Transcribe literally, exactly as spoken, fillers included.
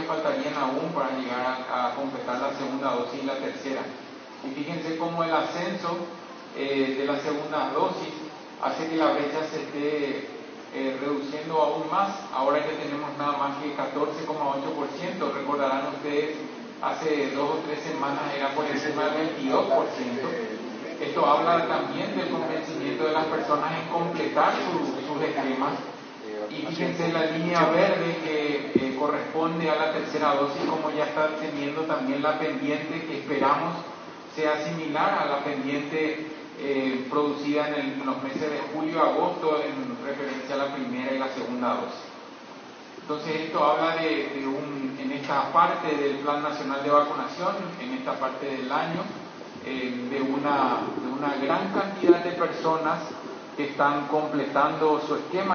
días faltarían aún para llegar a, a completar la segunda dosis y la tercera. Y fíjense cómo el ascenso eh, de la segunda dosis hace que la brecha se esté eh, reduciendo aún más. Ahora ya tenemos nada más que catorce coma ocho por ciento. Recordarán ustedes, hace dos o tres semanas era por encima del veintidós por ciento. Esto habla también del convencimiento de las personas en completar su, sus esquemas. Y fíjense la línea verde que eh, corresponde a la tercera dosis, como ya está teniendo también la pendiente que esperamos sea similar a la pendiente eh, producida en, el, en los meses de julio a agosto en referencia a la primera y la segunda dosis. Entonces esto habla de, de un, en esta parte del Plan Nacional de Vacunación, en esta parte del año, eh, de, una, de una gran cantidad de personas que están completando su esquema.